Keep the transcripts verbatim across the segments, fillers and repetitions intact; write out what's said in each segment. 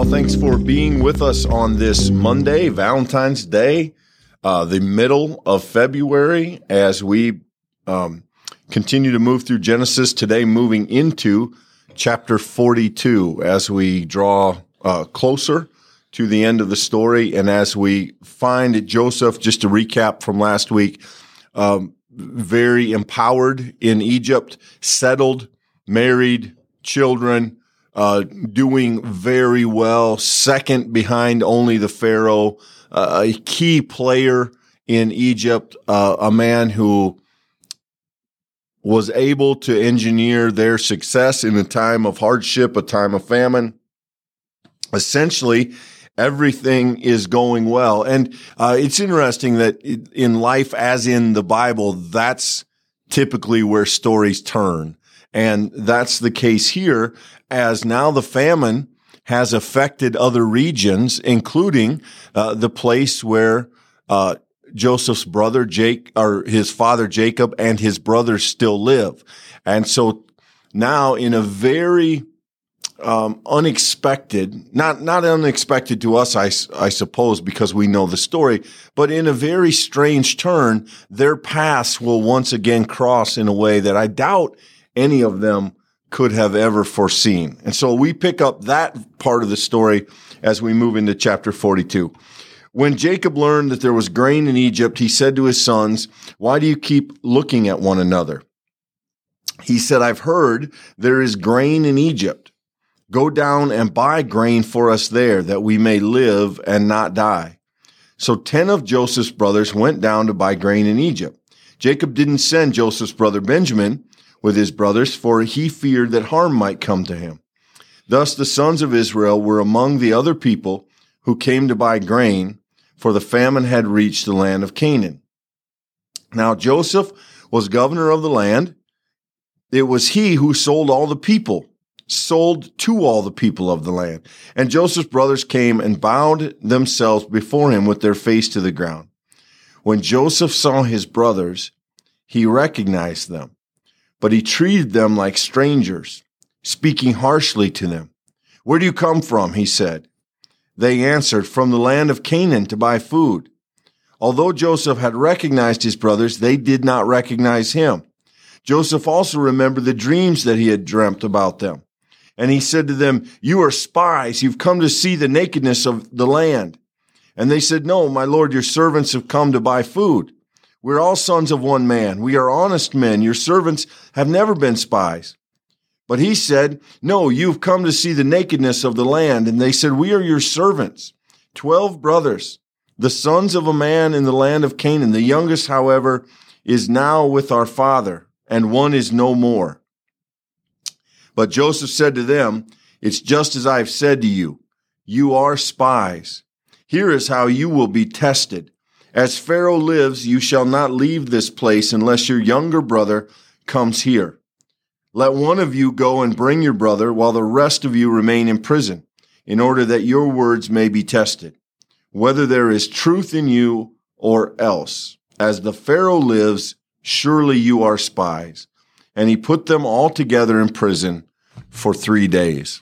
Well, thanks for being with us on this Monday, Valentine's Day, uh, the middle of February, as we um, continue to move through Genesis today, moving into chapter forty-two, as we draw uh, closer to the end of the story, and as we find Joseph, just to recap from last week, um, very empowered in Egypt, settled, married, children, Uh, doing very well, second behind only the Pharaoh, uh, a key player in Egypt, uh, a man who was able to engineer their success in a time of hardship, a time of famine. Essentially, everything is going well. And uh, it's interesting that in life, as in the Bible, that's typically where stories turn. And that's the case here, as now the famine has affected other regions, including uh, the place where uh, Joseph's brother Jake, or his father Jacob, and his brothers still live. And so now, in a very um, unexpected, not not unexpected to us, I, I suppose, because we know the story, but in a very strange turn, their paths will once again cross in a way that I doubt any of them could have ever foreseen. And so we pick up that part of the story as we move into chapter forty-two. When Jacob learned that there was grain in Egypt, he said to his sons, "Why do you keep looking at one another?" He said, "I've heard there is grain in Egypt. Go down and buy grain for us there, that we may live and not die." So ten of Joseph's brothers went down to buy grain in Egypt. Jacob didn't send Joseph's brother Benjamin with his brothers, for he feared that harm might come to him. Thus the sons of Israel were among the other people who came to buy grain, for the famine had reached the land of Canaan. Now Joseph was governor of the land. It was he who sold all the people, sold to all the people of the land. And Joseph's brothers came and bowed themselves before him with their face to the ground. When Joseph saw his brothers, he recognized them, but he treated them like strangers, speaking harshly to them. "Where do you come from?" he said. They answered, "From the land of Canaan to buy food." Although Joseph had recognized his brothers, they did not recognize him. Joseph also remembered the dreams that he had dreamt about them. And he said to them, "You are spies. You've come to see the nakedness of the land." And they said, "No, my lord, your servants have come to buy food. We're all sons of one man. We are honest men. Your servants have never been spies." But he said, "No, you've come to see the nakedness of the land." And they said, "We are your servants, twelve brothers, the sons of a man in the land of Canaan. The youngest, however, is now with our father, and one is no more." But Joseph said to them, "It's just as I've said to you. You are spies. Here is how you will be tested. As Pharaoh lives, you shall not leave this place unless your younger brother comes here. Let one of you go and bring your brother, while the rest of you remain in prison, in order that your words may be tested, whether there is truth in you or else. As the Pharaoh lives, surely you are spies." And he put them all together in prison for three days.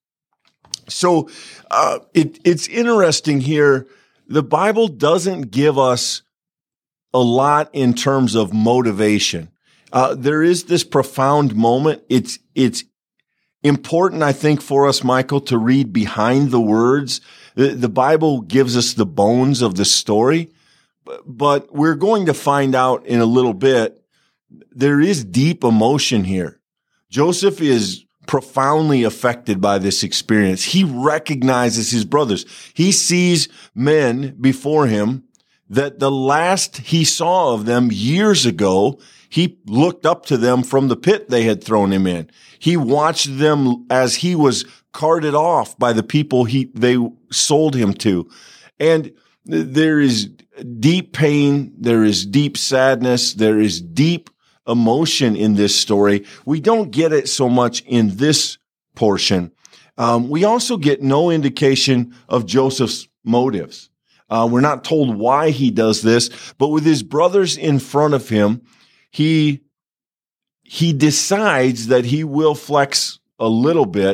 So uh, it, it's interesting here. The Bible doesn't give us a lot in terms of motivation. Uh, there is this profound moment. It's, it's important, I think, for us, Michael, to read behind the words. The, the Bible gives us the bones of the story, but we're going to find out in a little bit, there is deep emotion here. Joseph is profoundly affected by this experience. He recognizes his brothers. He sees men before him that the last he saw of them years ago, he looked up to them from the pit they had thrown him in. He watched them as he was carted off by the people he they sold him to. And there is deep pain, there is deep sadness, there is deep emotion in this story. We don't get it so much in this portion. Um, we also get no indication of Joseph's motives. Uh, we're not told why he does this, but with his brothers in front of him, he he decides that he will flex a little bit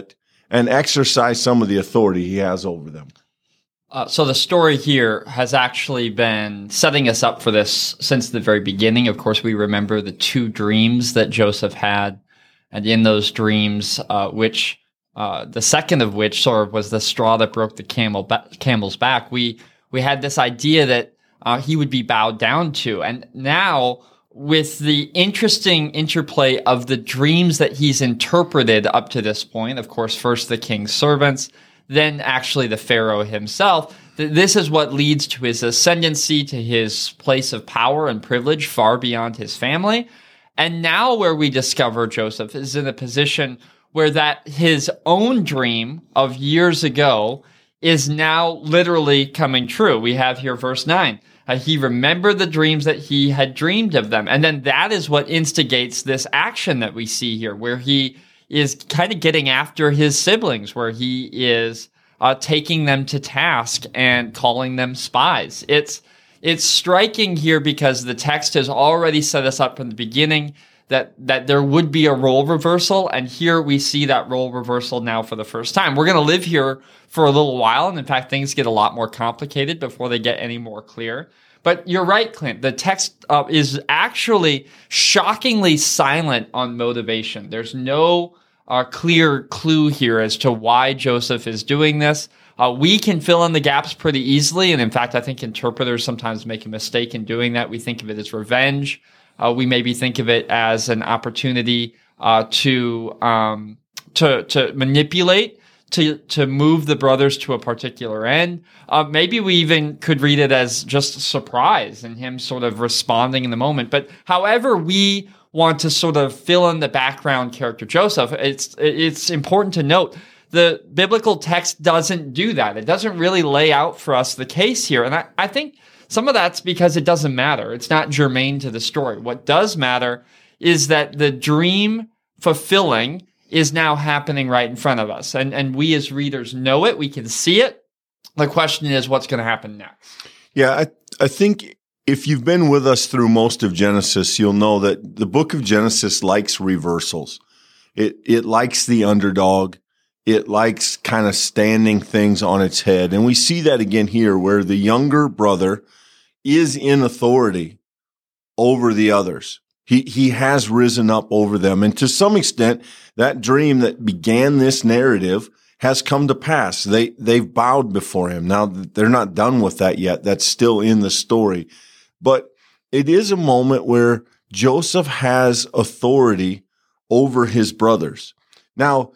and exercise some of the authority he has over them. Uh, so the story here has actually been setting us up for this since the very beginning. Of course, we remember the two dreams that Joseph had, and in those dreams, uh, which uh, the second of which sort of was the straw that broke the camel ba- camel's back, we we had this idea that uh, he would be bowed down to. And now, with the interesting interplay of the dreams that he's interpreted up to this point, of course, first the king's servants, then actually the Pharaoh himself, th- this is what leads to his ascendancy, to his place of power and privilege far beyond his family. And now where we discover Joseph is in a position where that his own dream of years ago is now literally coming true. We have here verse nine. Uh, he remembered the dreams that he had dreamed of them. And then that is what instigates this action that we see here, where he is kind of getting after his siblings, where he is uh, taking them to task and calling them spies. It's it's striking here because the text has already set us up from the beginning that that there would be a role reversal, and here we see that role reversal now for the first time. We're going to live here for a little while, and in fact, things get a lot more complicated before they get any more clear. But you're right, Clint. The text uh, is actually shockingly silent on motivation. There's no uh, clear clue here as to why Joseph is doing this. Uh, we can fill in the gaps pretty easily, and in fact, I think interpreters sometimes make a mistake in doing that. We think of it as revenge. Uh, we maybe think of it as an opportunity uh, to um, to to manipulate, to to move the brothers to a particular end. Uh, maybe we even could read it as just a surprise and him sort of responding in the moment. But however we want to sort of fill in the background character Joseph, it's it's important to note the biblical text doesn't do that. It doesn't really lay out for us the case here. And I, I think some of that's because it doesn't matter. It's not germane to the story. What does matter is that the dream fulfilling is now happening right in front of us. And, and we as readers know it. We can see it. The question is, what's going to happen next? Yeah, I, I think if you've been with us through most of Genesis, you'll know that the book of Genesis likes reversals. It it likes the underdog. It likes kind of standing things on its head. And we see that again here, where the younger brother is in authority over the others. He he has risen up over them. And to some extent, that dream that began this narrative has come to pass. They, they've bowed before him. Now, they're not done with that yet. That's still in the story. But it is a moment where Joseph has authority over his brothers. Now,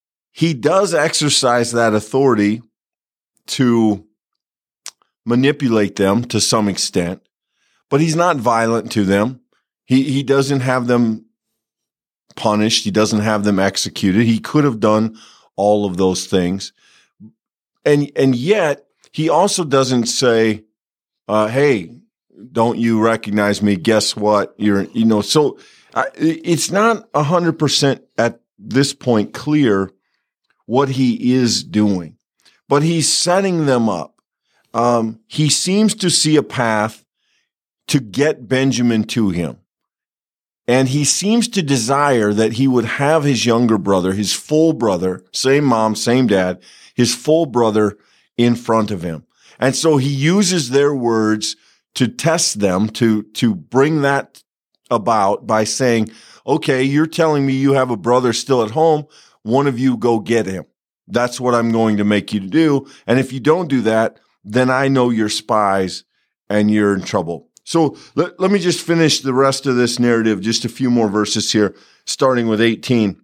he does exercise that authority to manipulate them to some extent, but he's not violent to them. He he doesn't have them punished. He doesn't have them executed. He could have done all of those things. And and yet, he also doesn't say, uh, hey, don't you recognize me? Guess what? You're, you know, so uh, it's not one hundred percent at this point clear what he is doing, but he's setting them up. Um, he seems to see a path to get Benjamin to him. And he seems to desire that he would have his younger brother, his full brother, same mom, same dad, his full brother in front of him. And so he uses their words to test them, to, to bring that about by saying, okay, you're telling me you have a brother still at home. One of you go get him. That's what I'm going to make you do. And if you don't do that, then I know you're spies and you're in trouble. So let, let me just finish the rest of this narrative, just a few more verses here, starting with eighteen.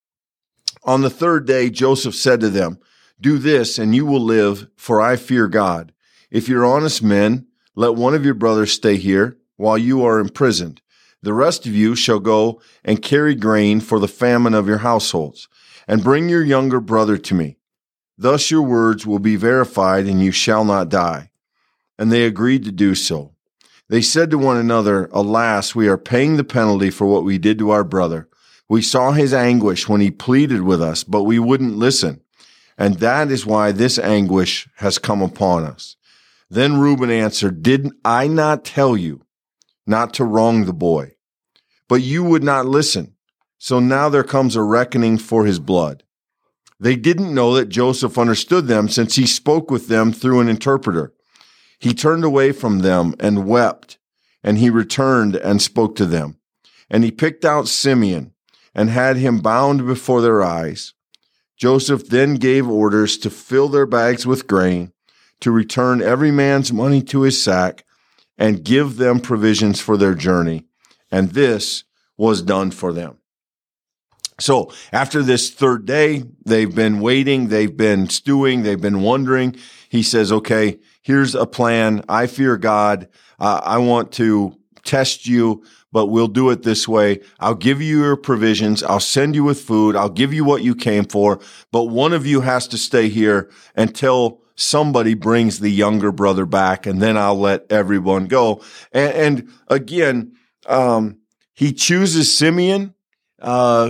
On the third day, Joseph said to them, do this and you will live, for I fear God. If you're honest men, let one of your brothers stay here while you are imprisoned. The rest of you shall go and carry grain for the famine of your households, and bring your younger brother to me. Thus your words will be verified, and you shall not die. And they agreed to do so. They said to one another, alas, we are paying the penalty for what we did to our brother. We saw his anguish when he pleaded with us, but we wouldn't listen. And that is why this anguish has come upon us. Then Reuben answered, did I not tell you not to wrong the boy? But you would not listen. So now there comes a reckoning for his blood. They didn't know that Joseph understood them, since he spoke with them through an interpreter. He turned away from them and wept, and he returned and spoke to them. And he picked out Simeon and had him bound before their eyes. Joseph then gave orders to fill their bags with grain, to return every man's money to his sack, and give them provisions for their journey. And this was done for them. So after this third day, they've been waiting, they've been stewing, they've been wondering. He says, okay, here's a plan. I fear God. Uh, I want to test you, but we'll do it this way. I'll give you your provisions. I'll send you with food. I'll give you what you came for. But one of you has to stay here until somebody brings the younger brother back, and then I'll let everyone go. And, and again, um, he chooses Simeon, uh,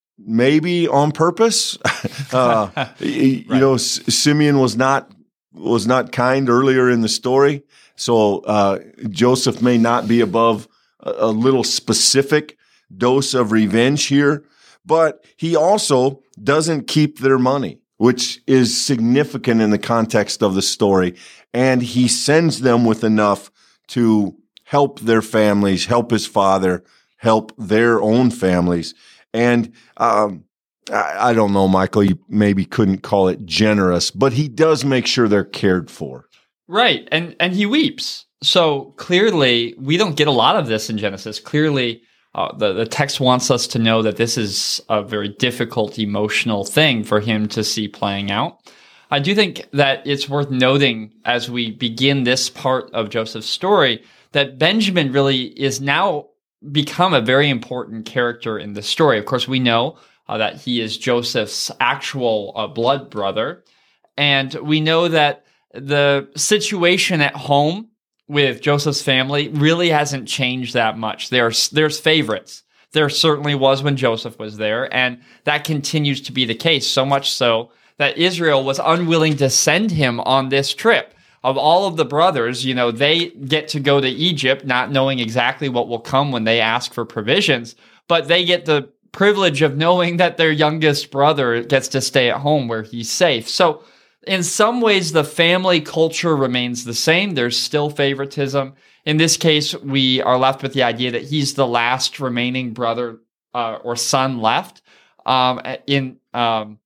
maybe on purpose. uh, right. You know, S- Simeon was not was not kind earlier in the story, so uh, Joseph may not be above a, a little specific dose of revenge here, but he also doesn't keep their money, which is significant in the context of the story, and he sends them with enough to help their families, help his father, help their own families. And um, I, I don't know, Michael, you maybe couldn't call it generous, but he does make sure they're cared for. Right. And and he weeps. So clearly, we don't get a lot of this in Genesis. Clearly, uh, the, the text wants us to know that this is a very difficult emotional thing for him to see playing out. I do think that it's worth noting as we begin this part of Joseph's story that Benjamin really is now become a very important character in the story. Of course, we know uh, that he is Joseph's actual uh, blood brother. And we know that the situation at home with Joseph's family really hasn't changed that much. There's, there's favorites. There certainly was when Joseph was there, and that continues to be the case, so much so that Israel was unwilling to send him on this trip. Of all of the brothers, you know, they get to go to Egypt not knowing exactly what will come when they ask for provisions, but they get the privilege of knowing that their youngest brother gets to stay at home where he's safe. So in some ways, the family culture remains the same. There's still favoritism. In this case, we are left with the idea that he's the last remaining brother uh, or son left um, in um,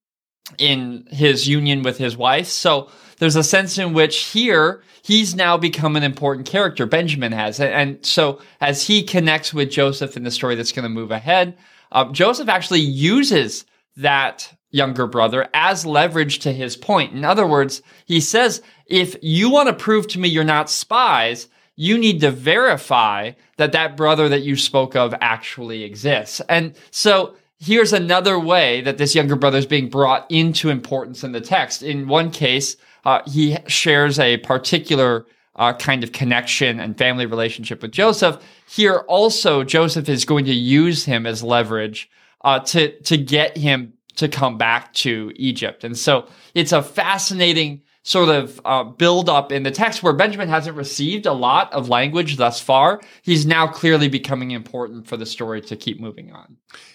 in his union with his wife. So there's a sense in which here he's now become an important character, Benjamin has. And so as he connects with Joseph in the story that's going to move ahead, uh, Joseph actually uses that younger brother as leverage to his point. In other words, he says, if you want to prove to me you're not spies, you need to verify that that brother that you spoke of actually exists. And so here's another way that this younger brother is being brought into importance in the text. In one case, uh, he shares a particular uh, kind of connection and family relationship with Joseph. Here also, Joseph is going to use him as leverage uh, to, to get him to come back to Egypt. And so it's a fascinating sort of uh, build up in the text where Benjamin hasn't received a lot of language thus far. He's now clearly becoming important for the story to keep moving on.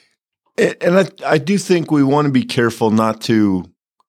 And I, I do think we want to be careful not to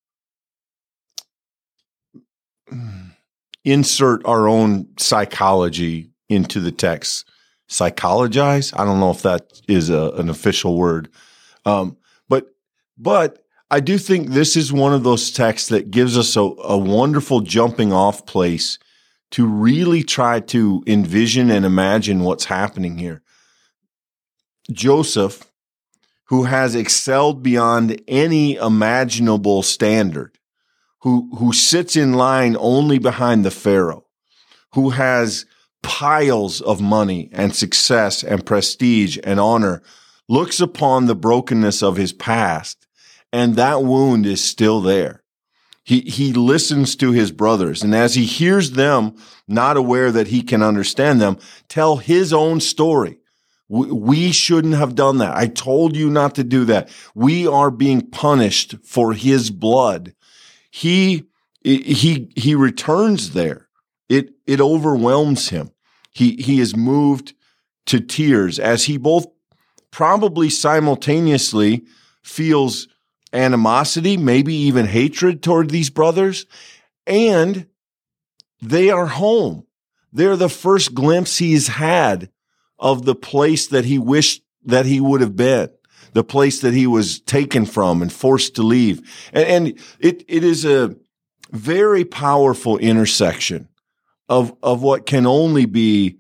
insert our own psychology into the text. Psychologize? I don't know if that is a, an official word. Um, but but I do think this is one of those texts that gives us a, a wonderful jumping off place to really try to envision and imagine what's happening here. Joseph, who has excelled beyond any imaginable standard, who, who sits in line only behind the Pharaoh, who has piles of money and success and prestige and honor, looks upon the brokenness of his past, and that wound is still there. He, he listens to his brothers, and as he hears them, not aware that he can understand them, tell his own story. We shouldn't have done that. I told you not to do that. We are being punished for his blood. He, he, he returns there. It, it overwhelms him. He, he is moved to tears as he both probably simultaneously feels animosity, maybe even hatred toward these brothers, and they are home. They're the first glimpse he's had of the place that he wished that he would have been, the place that he was taken from and forced to leave. And, and it, it is a very powerful intersection of, of what can only be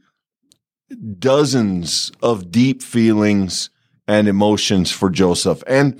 dozens of deep feelings and emotions for Joseph. And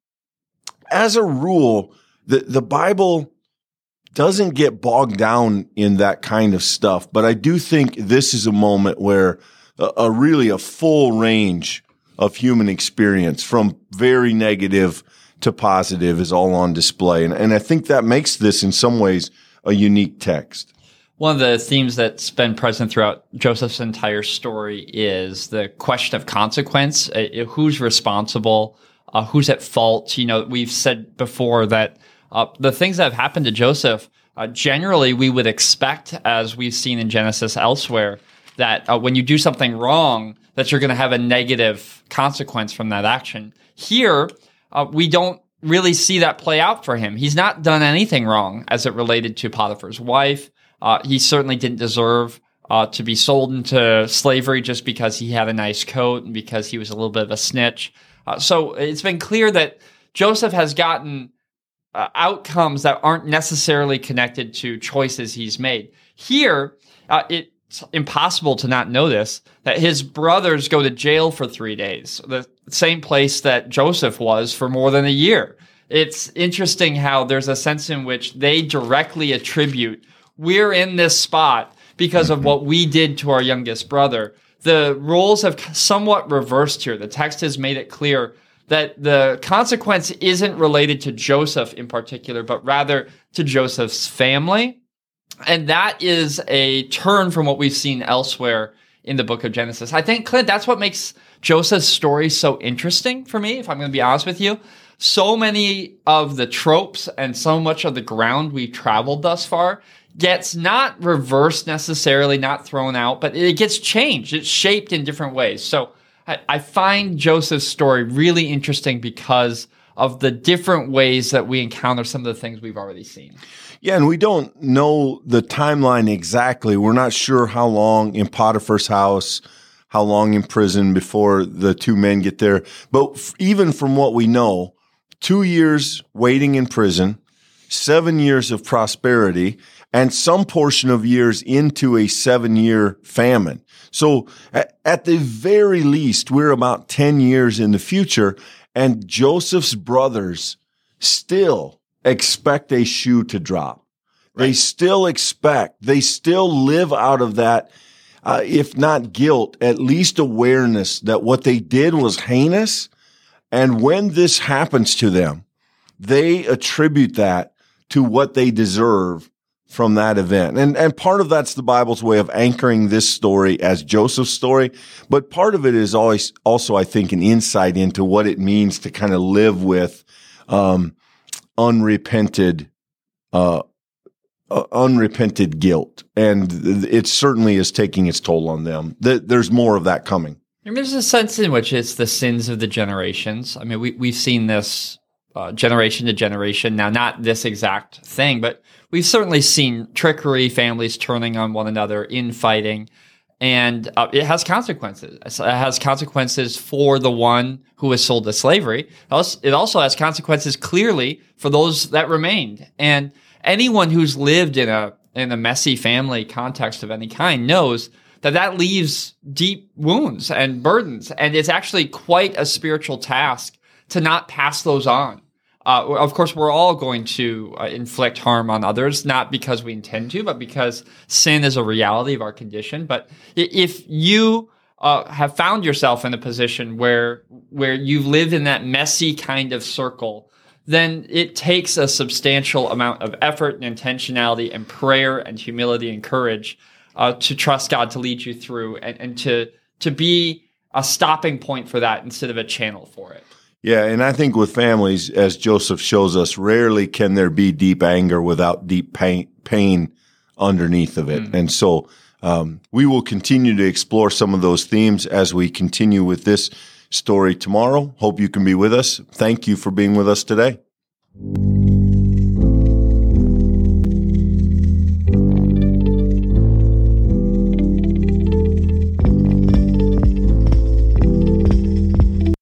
as a rule, the, the Bible doesn't get bogged down in that kind of stuff. But I do think this is a moment where a, a really a full range of human experience, from very negative to positive, is all on display. And, and I think that makes this in some ways a unique text. One of the themes that's been present throughout Joseph's entire story is the question of consequence. Uh, who's responsible? Uh, who's at fault? You know, we've said before that uh, the things that have happened to Joseph, uh, generally we would expect, as we've seen in Genesis elsewhere, that uh, when you do something wrong, that you're going to have a negative consequence from that action. Here, uh, we don't really see that play out for him. He's not done anything wrong as it related to Potiphar's wife. Uh, he certainly didn't deserve uh, to be sold into slavery just because he had a nice coat and because he was a little bit of a snitch. Uh, so it's been clear that Joseph has gotten uh, outcomes that aren't necessarily connected to choices he's made. Here, uh, it's impossible to not know this, that his brothers go to jail for three days, the same place that Joseph was for more than a year. It's interesting how there's a sense in which they directly attribute, we're in this spot because of what we did to our youngest brother. The roles have somewhat reversed here. The text has made it clear that the consequence isn't related to Joseph in particular, but rather to Joseph's family. And that is a turn from what we've seen elsewhere in the book of Genesis. I think, Clint, that's what makes Joseph's story so interesting for me, if I'm going to be honest with you. So many of the tropes and so much of the ground we've traveled thus far gets not reversed necessarily, not thrown out, but it gets changed. It's shaped in different ways. So I, I find Joseph's story really interesting because of the different ways that we encounter some of the things we've already seen. Yeah, and we don't know the timeline exactly. We're not sure how long in Potiphar's house, how long in prison before the two men get there. But f- even from what we know, two years waiting in prison, seven years of prosperity, and some portion of years into a seven-year famine. So at, at the very least, we're about ten years in the future, and Joseph's brothers still expect a shoe to drop. Right. They still expect, they still live out of that, uh, if not guilt, at least awareness that what they did was heinous. And when this happens to them, they attribute that to what they deserve from that event. And, and part of that's the Bible's way of anchoring this story as Joseph's story. But part of it is always also, I think, an insight into what it means to kind of live with, um, unrepented, uh, uh, unrepented guilt. And it certainly is taking its toll on them. There's more of that coming. I mean, there's a sense in which it's the sins of the generations. I mean, we, we've seen this uh, generation to generation. Now, not this exact thing, but we've certainly seen trickery, families turning on one another, infighting, and uh, it has consequences. It has consequences for the one who was sold to slavery. It also has consequences clearly for those that remained. And anyone who's lived in a in a messy family context of any kind knows that that leaves deep wounds and burdens. And it's actually quite a spiritual task to not pass those on. Uh, of course, we're all going to uh, inflict harm on others, not because we intend to, but because sin is a reality of our condition. But if you uh, have found yourself in a position where where you live in that messy kind of circle, then it takes a substantial amount of effort and intentionality and prayer and humility and courage uh, to trust God to lead you through and, and to to be a stopping point for that instead of a channel for it. Yeah, and I think with families, as Joseph shows us, rarely can there be deep anger without deep pain, pain underneath of it. Mm. And so um, we will continue to explore some of those themes as we continue with this story tomorrow. Hope you can be with us. Thank you for being with us today.